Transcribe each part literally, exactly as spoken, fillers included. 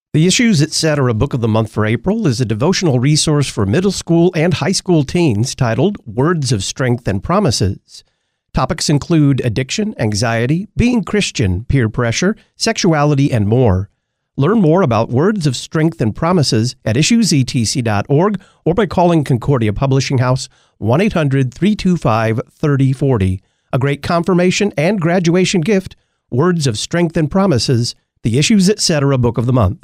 The Issues Etc. Book of the Month for April is a devotional resource for middle school and high school teens titled Words of Strength and Promises. Topics include addiction, anxiety, being Christian, peer pressure, sexuality, and more. Learn more about Words of Strength and Promises at issues e t c dot org or by calling Concordia Publishing House one eight hundred, three two five, three zero four zero. A great confirmation and graduation gift, Words of Strength and Promises, the Issues Etc. Book of the Month.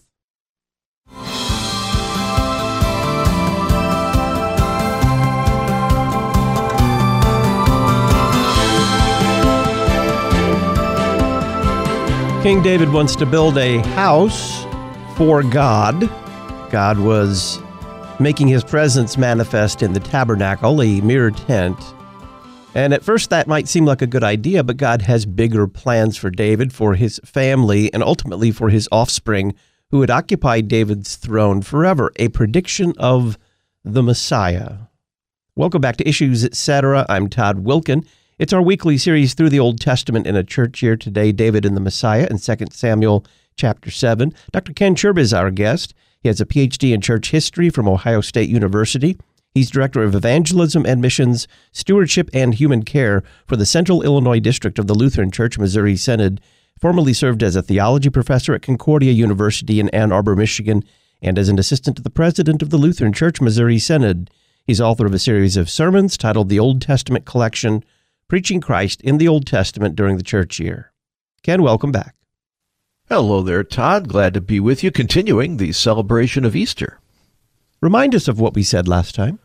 King David wants to build a house for God. God was making his presence manifest in the tabernacle, a mere tent. And at first that might seem like a good idea, but God has bigger plans for David, for his family, and ultimately for his offspring who would occupy David's throne forever, a prediction of the Messiah. Welcome back to Issues Etc. I'm Todd Wilkin. It's our weekly series through the Old Testament in a church year. Today, David and the Messiah in Second Samuel chapter seven. Doctor Ken Churb is our guest. He has a P H D in church history from Ohio State University. He's Director of Evangelism and Missions, Stewardship and Human Care for the Central Illinois District of the Lutheran Church Missouri Synod, formerly served as a theology professor at Concordia University in Ann Arbor, Michigan, and as an assistant to the president of the Lutheran Church Missouri Synod. He's author of a series of sermons titled The Old Testament Collection, Preaching Christ in the Old Testament During the Church Year. Ken, welcome back. Hello there, Todd. Glad to be with you, continuing the celebration of Easter. Remind us of what we said last time.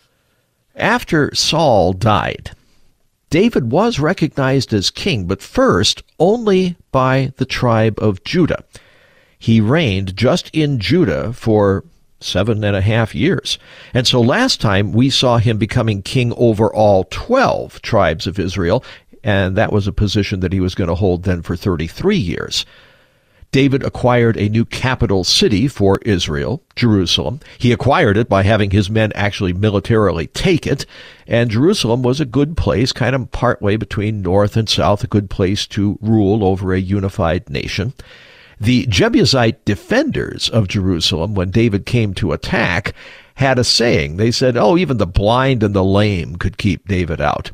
After Saul died, David was recognized as king, but first only by the tribe of Judah. He reigned just in Judah for seven and a half years. And so last time we saw him becoming king over all twelve tribes of Israel, and that was a position that he was going to hold then for thirty-three years. David acquired a new capital city for Israel, Jerusalem. He acquired it by having his men actually militarily take it, and Jerusalem was a good place, kind of partway between north and south, a good place to rule over a unified nation. The Jebusite defenders of Jerusalem, when David came to attack, had a saying. They said, oh, even the blind and the lame could keep David out.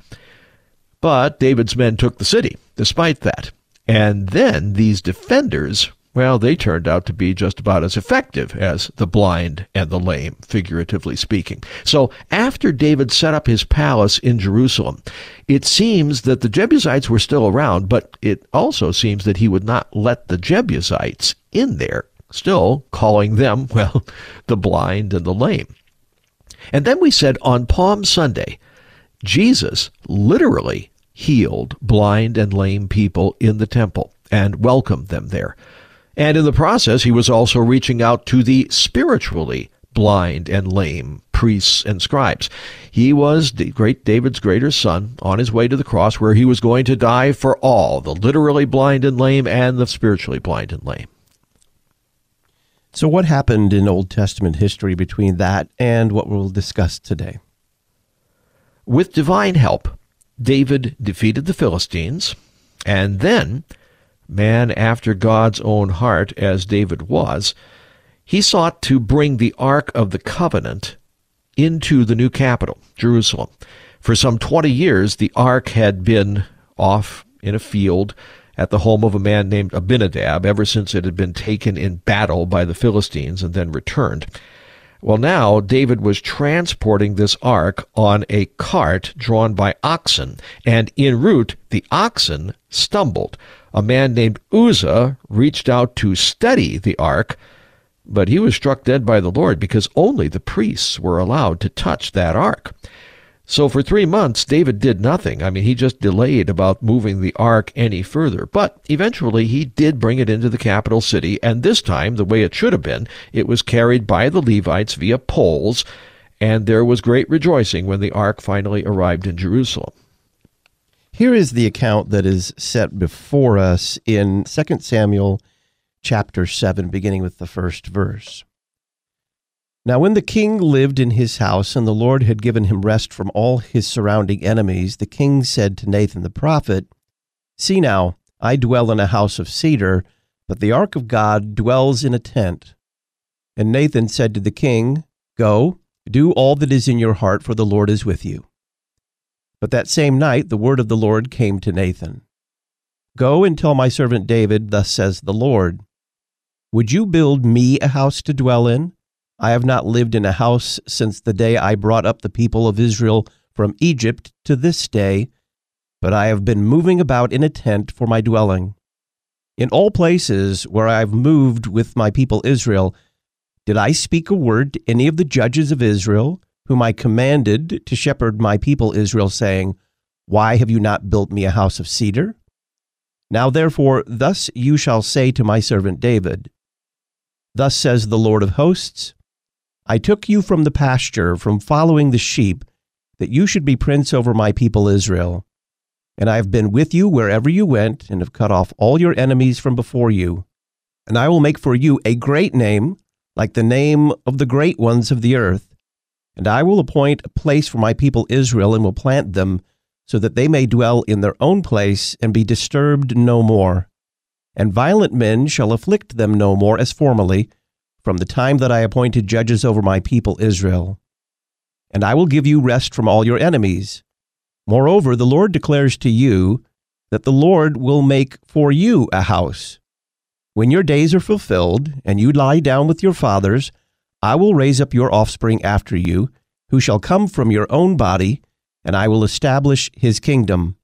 But David's men took the city, despite that. And then these defenders, well, they turned out to be just about as effective as the blind and the lame, figuratively speaking. So after David set up his palace in Jerusalem, it seems that the Jebusites were still around, but it also seems that he would not let the Jebusites in there, still calling them, well, the blind and the lame. And then we said on Palm Sunday, Jesus literally healed blind and lame people in the temple and welcomed them there. And in the process, he was also reaching out to the spiritually blind and lame priests and scribes. He was the great David's greater son on his way to the cross, where he was going to die for all, the literally blind and lame and the spiritually blind and lame. So what happened in Old Testament history between that and what we'll discuss today? With divine help, David defeated the Philistines, and then, man after God's own heart as David was, he sought to bring the Ark of the Covenant into the new capital, Jerusalem. For some twenty years, the Ark had been off in a field at the home of a man named Abinadab ever since it had been taken in battle by the Philistines and then returned. Well, now David was transporting this ark on a cart drawn by oxen, and en route, the oxen stumbled. A man named Uzzah reached out to steady the ark, but he was struck dead by the Lord because only the priests were allowed to touch that ark. So for three months, David did nothing. I mean, he just delayed about moving the ark any further. But eventually, he did bring it into the capital city, and this time, the way it should have been, it was carried by the Levites via poles, and there was great rejoicing when the ark finally arrived in Jerusalem. Here is the account that is set before us in Second Samuel chapter seven, beginning with the first verse. Now when the king lived in his house, and the Lord had given him rest from all his surrounding enemies, the king said to Nathan the prophet, See now, I dwell in a house of cedar, but the ark of God dwells in a tent. And Nathan said to the king, "Go, do all that is in your heart, for the Lord is with you." But that same night the word of the Lord came to Nathan. "Go and tell my servant David, thus says the Lord, would you build me a house to dwell in? I have not lived in a house since the day I brought up the people of Israel from Egypt to this day, but I have been moving about in a tent for my dwelling. In all places where I have moved with my people Israel, did I speak a word to any of the judges of Israel, whom I commanded to shepherd my people Israel, saying, why have you not built me a house of cedar? Now therefore, thus you shall say to my servant David, thus says the Lord of hosts, I took you from the pasture, from following the sheep, that you should be prince over my people Israel. And I have been with you wherever you went, and have cut off all your enemies from before you. And I will make for you a great name, like the name of the great ones of the earth. And I will appoint a place for my people Israel, and will plant them, so that they may dwell in their own place, and be disturbed no more. And violent men shall afflict them no more as formerly, from the time that I appointed judges over my people Israel. And I will give you rest from all your enemies. Moreover, the Lord declares to you that the Lord will make for you a house. When your days are fulfilled, and you lie down with your fathers, I will raise up your offspring after you, who shall come from your own body, and I will establish his kingdom.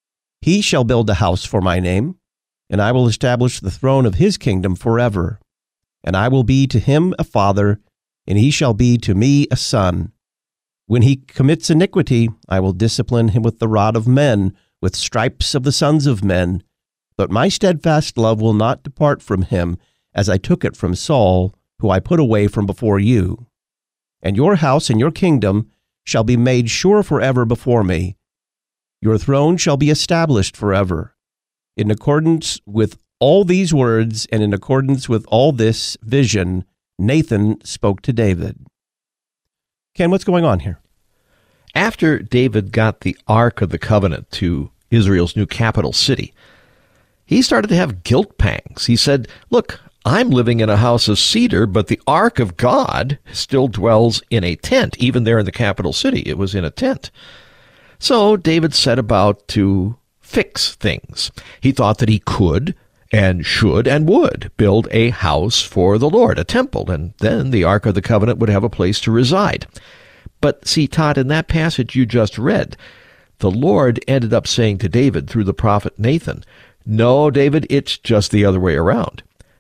He shall build a house for my name, and I will establish the throne of his kingdom forever. And I will be to him a father, and he shall be to me a son. When he commits iniquity, I will discipline him with the rod of men, with stripes of the sons of men. But my steadfast love will not depart from him, as I took it from Saul, who I put away from before you. And your house and your kingdom shall be made sure forever before me. Your throne shall be established forever. In accordance with all these words, and in accordance with all this vision, Nathan spoke to David. Ken, what's going on here? After David got the Ark of the Covenant to Israel's new capital city, he started to have guilt pangs. He said, look, I'm living in a house of cedar, but the Ark of God still dwells in a tent. Even there in the capital city, it was in a tent. So David set about to fix things. He thought that he could and should and would build a house for the Lord, a temple, and then the Ark of the Covenant would have a place to reside. But see, Todd, in that passage you just read, the Lord ended up saying to David through the prophet Nathan, no, David, it's just the other way around.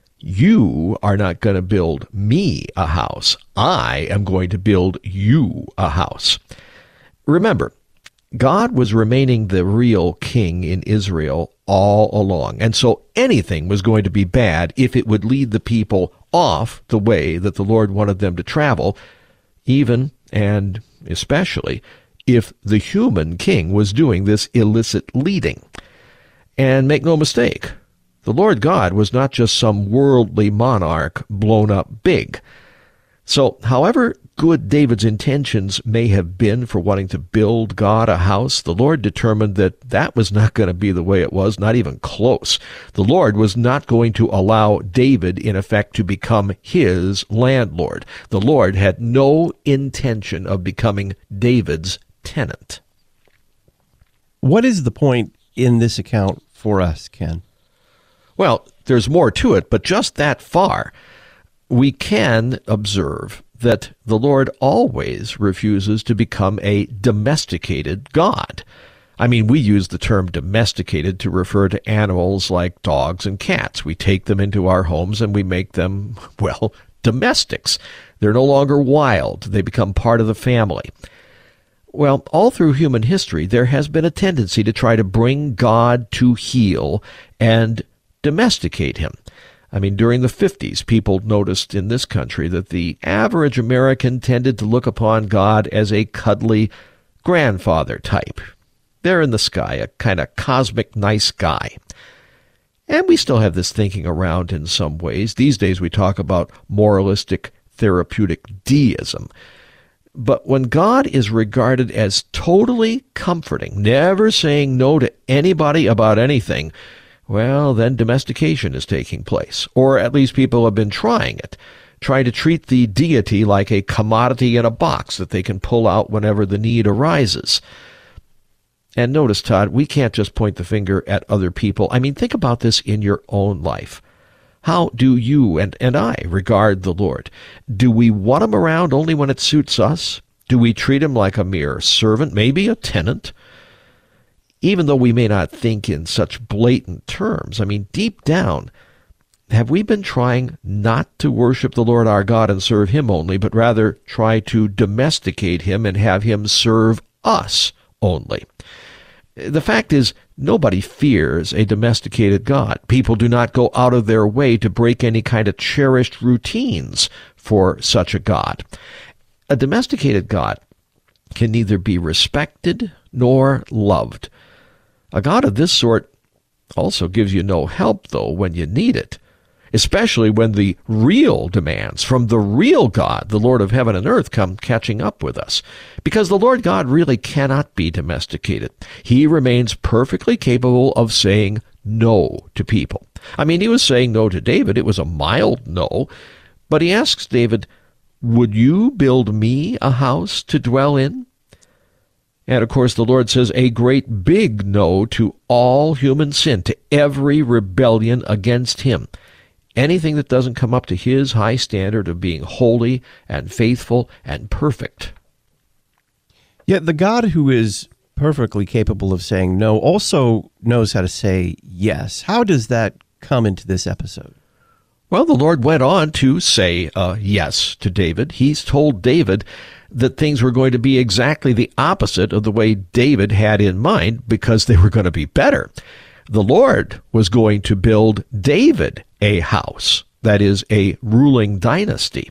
You are not going to build me a house. I am going to build you a house. Remember, God was remaining the real king in Israel all along, and so anything was going to be bad if it would lead the people off the way that the Lord wanted them to travel, even and especially if the human king was doing this illicit leading. And make no mistake, the Lord God was not just some worldly monarch blown up big. So, however good David's intentions may have been for wanting to build God a house, the Lord determined that that was not going to be the way it was, not even close. The Lord was not going to allow David, in effect, to become his landlord. The Lord had no intention of becoming David's tenant. What is the point in this account for us, Ken? Well, there's more to it, but just that far, we can observe that the Lord always refuses to become a domesticated God. I mean, we use the term domesticated to refer to animals like dogs and cats. We take them into our homes and we make them, well, domestics. They're no longer wild. They become part of the family. Well, all through human history, there has been a tendency to try to bring God to heel and domesticate him. I mean, during the fifties, people noticed in this country that the average American tended to look upon God as a cuddly grandfather type. There in the sky, a kind of cosmic nice guy. And we still have this thinking around in some ways. These days we talk about moralistic therapeutic deism. But when God is regarded as totally comforting, never saying no to anybody about anything, well, then domestication is taking place. Or at least people have been trying it. try to treat the deity like a commodity in a box that they can pull out whenever the need arises. And notice, Todd, we can't just point the finger at other people. I mean, think about this in your own life. How do you and, and I regard the Lord? Do we want him around only when it suits us? Do we treat him like a mere servant, maybe a tenant? Even though we may not think in such blatant terms, I mean, deep down, have we been trying not to worship the Lord our God and serve him only, but rather try to domesticate him and have him serve us only? The fact is, nobody fears a domesticated God. People do not go out of their way to break any kind of cherished routines for such a God. A domesticated God can neither be respected nor loved. A God of this sort also gives you no help, though, when you need it, especially when the real demands from the real God, the Lord of heaven and earth, come catching up with us. Because the Lord God really cannot be domesticated. He remains perfectly capable of saying no to people. I mean, he was saying no to David. It was a mild no, but he asks David, "Would you build me a house to dwell in?" And of course, the Lord says a great big no to all human sin, to every rebellion against him. Anything that doesn't come up to his high standard of being holy and faithful and perfect. Yet the God who is perfectly capable of saying no also knows how to say yes. How does that come into this episode? Well, the Lord went on to say uh, yes to David. He's told David that things were going to be exactly the opposite of the way David had in mind, because they were going to be better. The Lord was going to build David a house, that is, a ruling dynasty.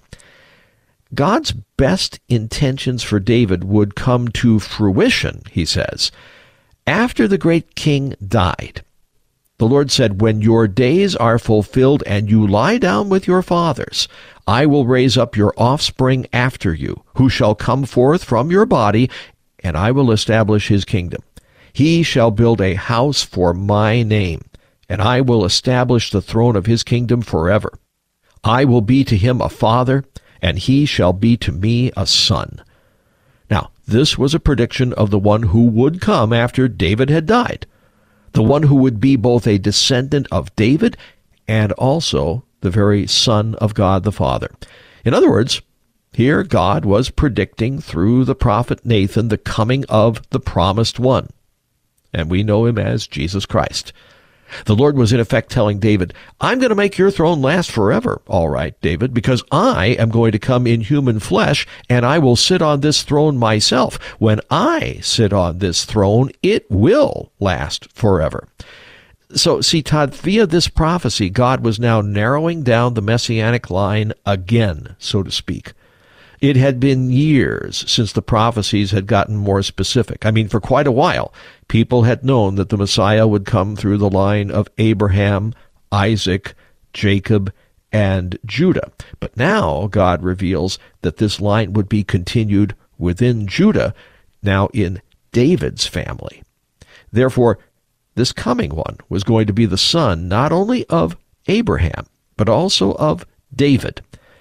God's best intentions for David would come to fruition, he says, after the great king died. The Lord said, "When your days are fulfilled and you lie down with your fathers, I will raise up your offspring after you, who shall come forth from your body, and I will establish his kingdom. He shall build a house for my name, and I will establish the throne of his kingdom forever. I will be to him a father, and he shall be to me a son." Now, this was a prediction of the one who would come after David had died, the one who would be both a descendant of David and also the very Son of God the Father. In other words, here God was predicting through the prophet Nathan the coming of the promised one. And we know him as Jesus Christ. The Lord was in effect telling David, "I'm going to make your throne last forever, all right, David, because I am going to come in human flesh, and I will sit on this throne myself. When I sit on this throne, it will last forever." So, see, Todd, via this prophecy, God was now narrowing down the messianic line again, so to speak. It had been years since the prophecies had gotten more specific. I mean, for quite a while, people had known that the Messiah would come through the line of Abraham, Isaac, Jacob, and Judah. But now God reveals that this line would be continued within Judah, now in David's family. Therefore, this coming one was going to be the son not only of Abraham, but also of David.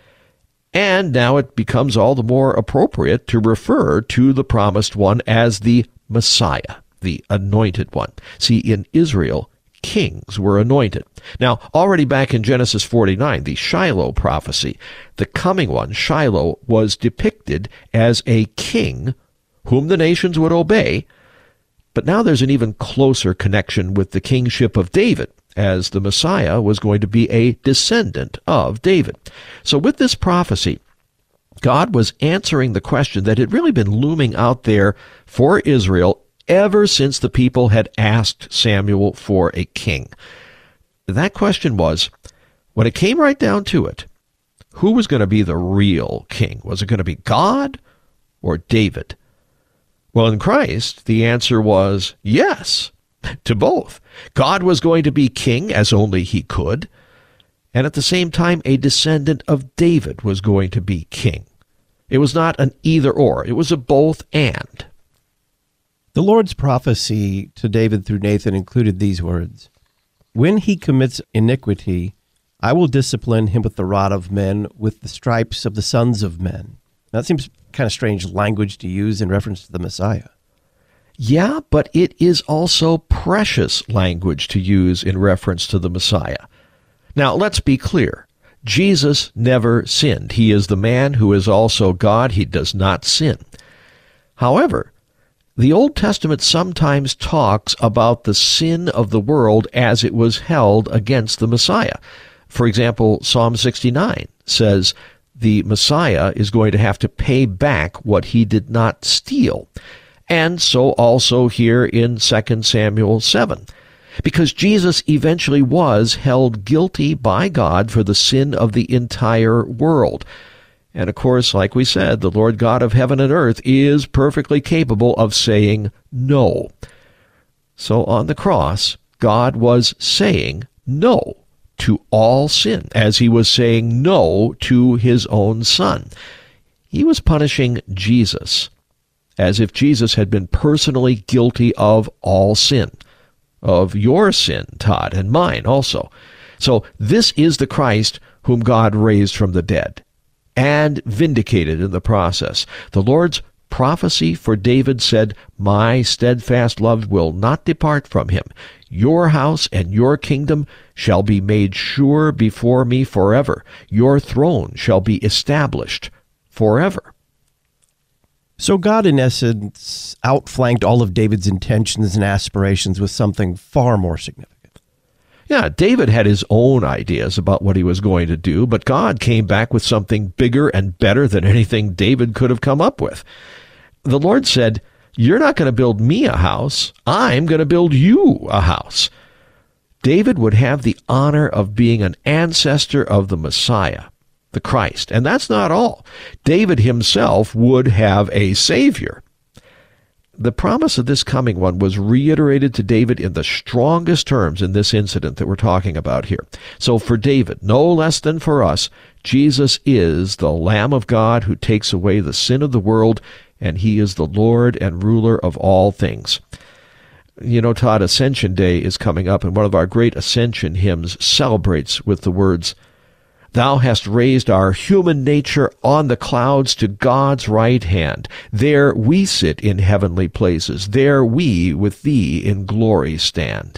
And now it becomes all the more appropriate to refer to the promised one as the Messiah, the anointed one. See, in Israel, kings were anointed. Now, already back in Genesis forty-nine, the Shiloh prophecy, the coming one, Shiloh, was depicted as a king whom the nations would obey. But now there's an even closer connection with the kingship of David, as the Messiah was going to be a descendant of David. So with this prophecy, God was answering the question that had really been looming out there for Israel ever since the people had asked Samuel for a king. That question was, when it came right down to it, who was going to be the real king? Was it going to be God or David? Well, in Christ, the answer was yes to both. God was going to be king as only he could, and at the same time, a descendant of David was going to be king. It was not an either-or. It was a both-and. The Lord's prophecy to David through Nathan included these words, "When he commits iniquity, I will discipline him with the rod of men, with the stripes of the sons of men. Now, that seems kind of strange language to use in reference to the Messiah. Yeah, but it is also precious language to use in reference to the Messiah. Now, let's be clear. Jesus never sinned. He is the man who is also God. He does not sin. However, the Old Testament sometimes talks about the sin of the world as it was held against the Messiah. For example, Psalm sixty-nine says the Messiah is going to have to pay back what he did not steal. And so also here in Second Samuel seven. Because Jesus eventually was held guilty by God for the sin of the entire world. And of course, like we said, the Lord God of heaven and earth is perfectly capable of saying no. So on the cross, God was saying no to all sin, as he was saying no to his own son. He was punishing Jesus, as if Jesus had been personally guilty of all sin, of your sin, Todd, and mine also. So this is the Christ whom God raised from the dead and vindicated in the process. The Lord's prophecy for David said, "My steadfast love will not depart from him. Your house and your kingdom shall be made sure before me forever. Your throne shall be established forever." So God, in essence, outflanked all of David's intentions and aspirations with something far more significant. Yeah, David had his own ideas about what he was going to do, but God came back with something bigger and better than anything David could have come up with. The Lord said, "You're not going to build me a house. I'm going to build you a house." David would have the honor of being an ancestor of the Messiah, the Christ. And that's not all. David himself would have a Savior. The promise of this coming one was reiterated to David in the strongest terms in this incident that we're talking about here. So for David, no less than for us, Jesus is the Lamb of God who takes away the sin of the world, and he is the Lord and ruler of all things. You know, Todd, Ascension Day is coming up, and one of our great Ascension hymns celebrates with the words, "Thou hast raised our human nature on the clouds to God's right hand. There we sit in heavenly places. There we with thee in glory stand."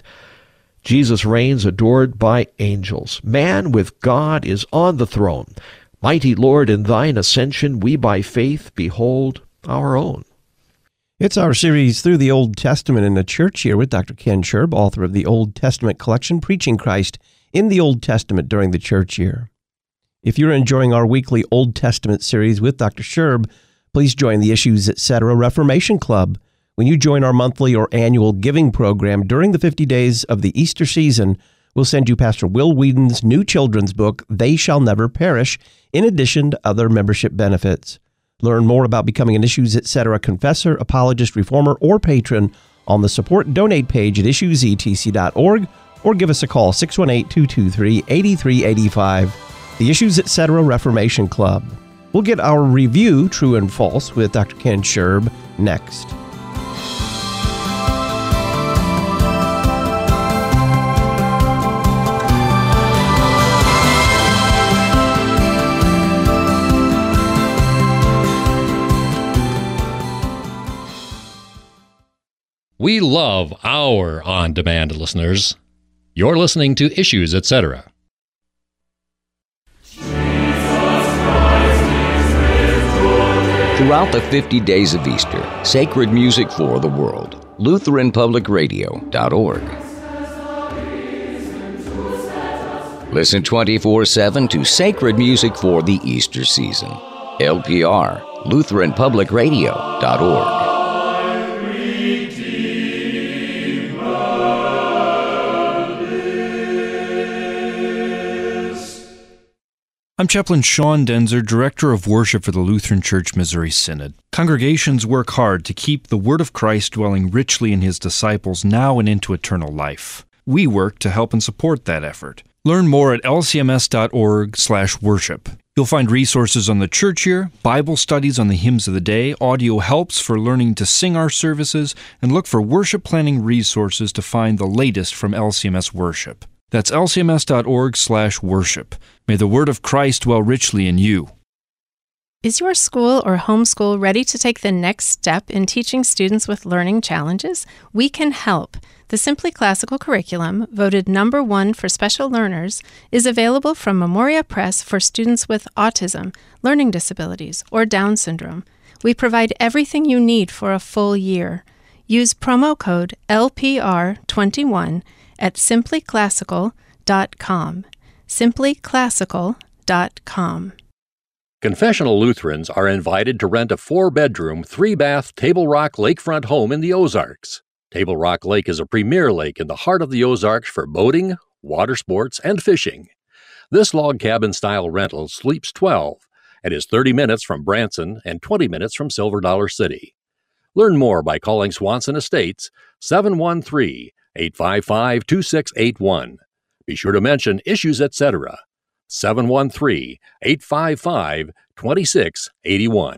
Jesus reigns adored by angels. Man with God is on the throne. Mighty Lord, in thine ascension we by faith behold our own. It's our series through the Old Testament in the church year with Doctor Ken Sherb, author of the Old Testament collection, Preaching Christ in the Old Testament during the church year. If you're enjoying our weekly Old Testament series with Doctor Sherb, please join the Issues Etc. Reformation Club. When you join our monthly or annual giving program during the fifty days of the Easter season, we'll send you Pastor Will Whedon's new children's book, They Shall Never Perish, in addition to other membership benefits. Learn more about becoming an Issues Etc. confessor, apologist, reformer, or patron on the Support and Donate page at issues e t c dot org, or give us a call, six one eight, two two three, eight three eight five. The Issues Etc. Reformation Club. We'll get our review, True and False, with Doctor Ken Sherb next. We love our on-demand listeners. You're listening to Issues Etc. Throughout the fifty days of Easter, sacred music for the world. Lutheran Public Radio dot org. Listen twenty-four seven to sacred music for the Easter season. L P R, Lutheran Public Radio dot org. I'm Chaplain Sean Denzer, Director of Worship for the Lutheran Church Missouri Synod. Congregations work hard to keep the Word of Christ dwelling richly in His disciples now and into eternal life. We work to help and support that effort. Learn more at l c m s dot org slash worship. You'll find resources on the church year, Bible studies on the hymns of the day, audio helps for learning to sing our services, and look for worship planning resources to find the latest from L C M S Worship. That's L C M S dot org slash worship. May the word of Christ dwell richly in you. Is your school or homeschool ready to take the next step in teaching students with learning challenges? We can help. The Simply Classical curriculum, voted number one for special learners, is available from Memoria Press for students with autism, learning disabilities, or Down syndrome. We provide everything you need for a full year. Use promo code L P R twenty-one at simply classical dot com. simply classical dot com. Confessional Lutherans are invited to rent a four-bedroom, three-bath Table Rock lakefront home in the Ozarks. Table Rock Lake is a premier lake in the heart of the Ozarks for boating, water sports, and fishing. This log cabin-style rental sleeps twelve and is thirty minutes from Branson and twenty minutes from Silver Dollar City. Learn more by calling Swanson Estates seven one three, eight five five, two six eight one. Be sure to mention Issues, et cetera seven one three, eight five five, two six eight one.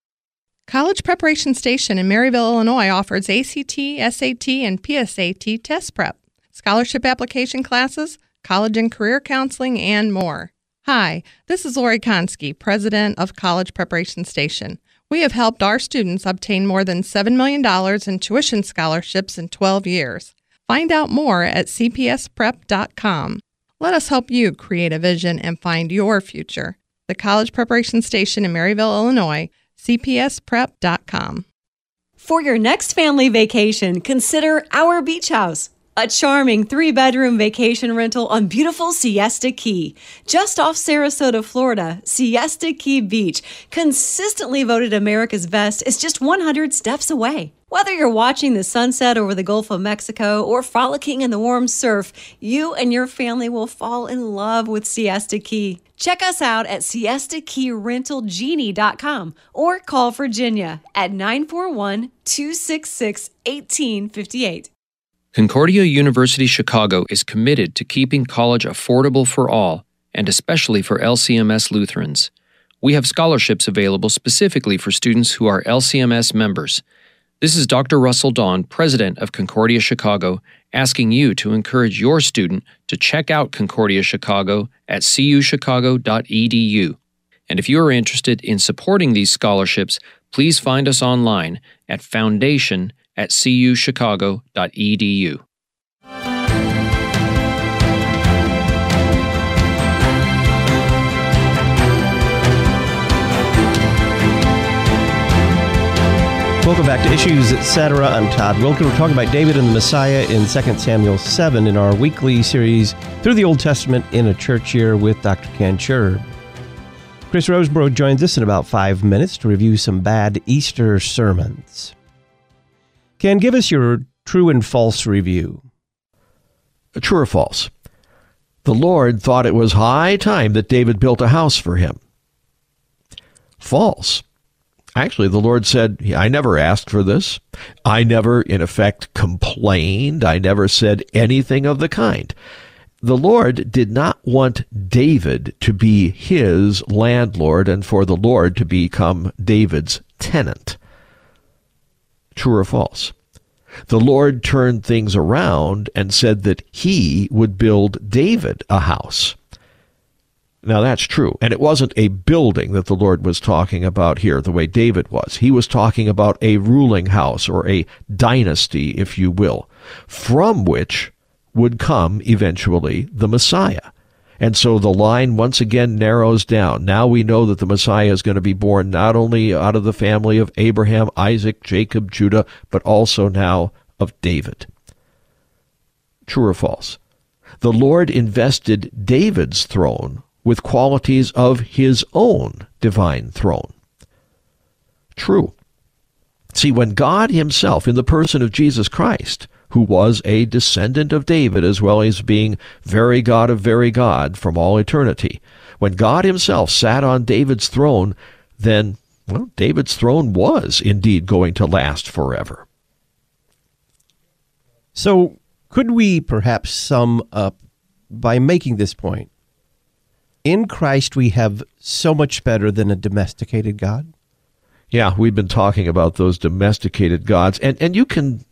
College Preparation Station in Maryville, Illinois offers A C T, S A T, and P S A T test prep, scholarship application classes, college and career counseling, and more. Hi, this is Lori Konski, president of College Preparation Station. We have helped our students obtain more than seven million dollars in tuition scholarships in twelve years. Find out more at c p s prep dot com. Let us help you create a vision and find your future. The College Preparation Station in Maryville, Illinois, c p s prep dot com. For your next family vacation, consider Our Beach House, a charming three-bedroom vacation rental on beautiful Siesta Key. Just off Sarasota, Florida, Siesta Key Beach, consistently voted America's best, is just one hundred steps away. Whether you're watching the sunset over the Gulf of Mexico or frolicking in the warm surf, you and your family will fall in love with Siesta Key. Check us out at siesta key rental genie dot com or call Virginia at nine four one, two six six, one eight five eight. Concordia University Chicago is committed to keeping college affordable for all, and especially for L C M S Lutherans. We have scholarships available specifically for students who are L C M S members. This is Doctor Russell Dawn, president of Concordia Chicago, asking you to encourage your student to check out Concordia Chicago at c u chicago dot e d u. And if you are interested in supporting these scholarships, please find us online at foundation at c u chicago dot e d u. Welcome back to Issues, et cetera. I'm Todd Wilken. We're talking about David and the Messiah in Second Samuel seven in our weekly series through the Old Testament in a Church Year with Doctor Ken Scherb. Chris Roseborough joins us in about five minutes to review some bad Easter sermons. Ken, give us your true and false review. True or false? The Lord thought it was high time that David built a house for him. False. Actually, the Lord said, I never asked for this. I never, in effect, complained. I never said anything of the kind. The Lord did not want David to be his landlord and for the Lord to become David's tenant. True or false? The Lord turned things around and said that he would build David a house. Now, that's true. And it wasn't a building that the Lord was talking about here, the way David was. He was talking about a ruling house, or a dynasty, if you will, from which would come eventually the Messiah. And so the line once again narrows down. Now we know that the Messiah is going to be born not only out of the family of Abraham, Isaac, Jacob, Judah, but also now of David. True or false? The Lord invested David's throne with qualities of his own divine throne. True. See, when God himself, in the person of Jesus Christ, who was a descendant of David as well as being very God of very God from all eternity, when God himself sat on David's throne, then, well, David's throne was indeed going to last forever. So, could we perhaps sum up by making this point? In Christ, we have so much better than a domesticated God. Yeah, we've been talking about those domesticated gods, and, and you can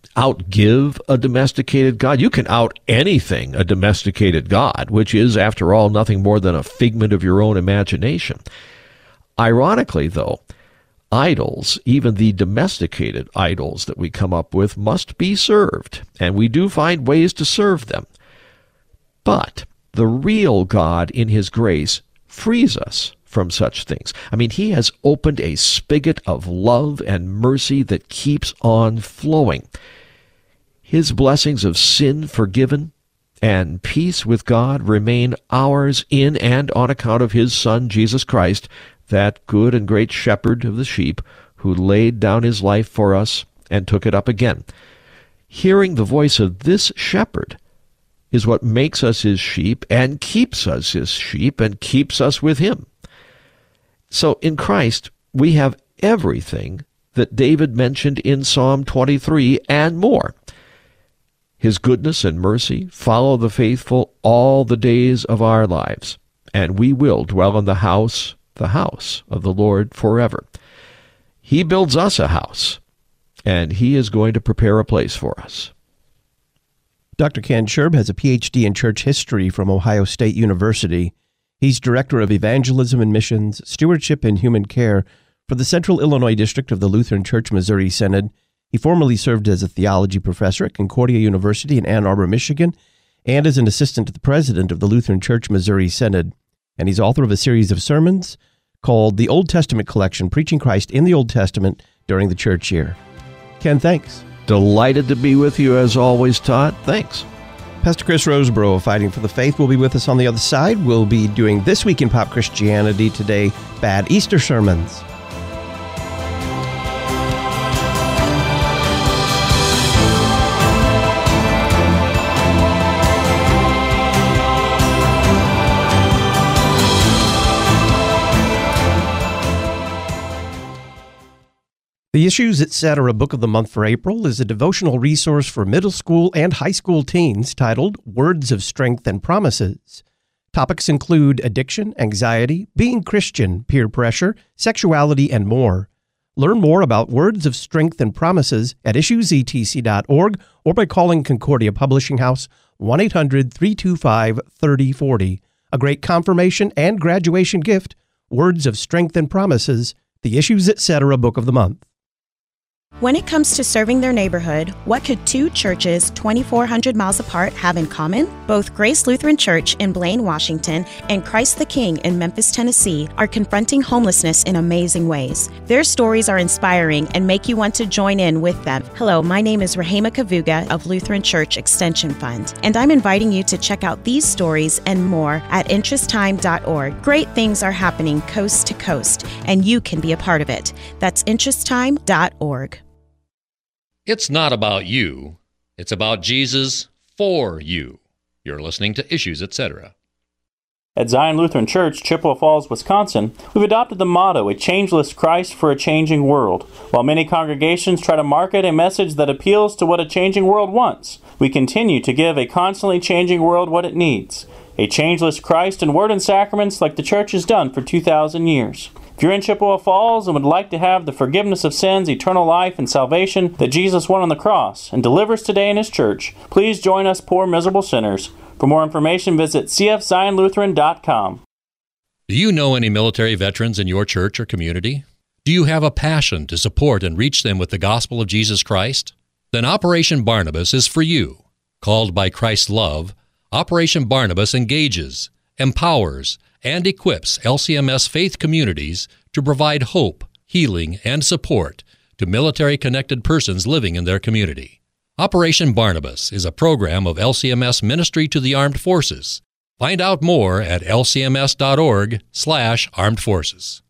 outgive a domesticated God. You can out anything a domesticated God, which is, after all, nothing more than a figment of your own imagination. Ironically, though, idols, even the domesticated idols that we come up with, must be served, and we do find ways to serve them. But the real God, in his grace, frees us from such things. I mean, he has opened a spigot of love and mercy that keeps on flowing. His blessings of sin forgiven and peace with God remain ours in and on account of his Son, Jesus Christ, that good and great shepherd of the sheep, who laid down his life for us and took it up again. Hearing the voice of this shepherd is what makes us his sheep and keeps us his sheep and keeps us with him. So in Christ, we have everything that David mentioned in Psalm twenty-three and more. His goodness and mercy follow the faithful all the days of our lives, and we will dwell in the house, the house of the Lord forever. He builds us a house, and he is going to prepare a place for us. Doctor Ken Scherb has a P H D in church history from Ohio State University. He's Director of Evangelism and Missions, Stewardship and Human Care for the Central Illinois District of the Lutheran Church Missouri Synod. He formerly served as a theology professor at Concordia University in Ann Arbor, Michigan, and as an assistant to the president of the Lutheran Church Missouri Synod. And he's author of a series of sermons called The Old Testament Collection, Preaching Christ in the Old Testament During the Church Year. Ken, thanks. Delighted to be with you as always, Todd. Thanks. Pastor Chris Roseborough of Fighting for the Faith will be with us on the other side. We'll be doing This Week in Pop Christianity today, Bad Easter Sermons. The Issues Etc. Book of the Month for April is a devotional resource for middle school and high school teens titled Words of Strength and Promises. Topics include addiction, anxiety, being Christian, peer pressure, sexuality, and more. Learn more about Words of Strength and Promises at issues e t c dot org or by calling Concordia Publishing House one eight hundred, three two five, three oh four oh. A great confirmation and graduation gift, Words of Strength and Promises, the Issues Etc. Book of the Month. When it comes to serving their neighborhood, what could two churches twenty-four hundred miles apart have in common? Both Grace Lutheran Church in Blaine, Washington, and Christ the King in Memphis, Tennessee are confronting homelessness in amazing ways. Their stories are inspiring and make you want to join in with them. Hello, my name is Rahema Kavuga of Lutheran Church Extension Fund, and I'm inviting you to check out these stories and more at interest time dot org. Great things are happening coast to coast, and you can be a part of it. That's interest time dot org. It's not about you. It's about Jesus for you. You're listening to Issues, et cetera. At Zion Lutheran Church, Chippewa Falls, Wisconsin, we've adopted the motto, a changeless Christ for a changing world. While many congregations try to market a message that appeals to what a changing world wants, we continue to give a constantly changing world what it needs. A changeless Christ in word and sacraments like the Church has done for two thousand years. If you're in Chippewa Falls and would like to have the forgiveness of sins, eternal life, and salvation that Jesus won on the cross and delivers today in His church, please join us poor miserable sinners. For more information, visit c f zion lutheran dot com. Do you know any military veterans in your church or community? Do you have a passion to support and reach them with the gospel of Jesus Christ? Then Operation Barnabas is for you. Called by Christ's love, Operation Barnabas engages, empowers, and equips L C M S faith communities to provide hope, healing, and support to military-connected persons living in their community. Operation Barnabas is a program of L C M S Ministry to the Armed Forces. Find out more at l c m s dot org slash armed forces.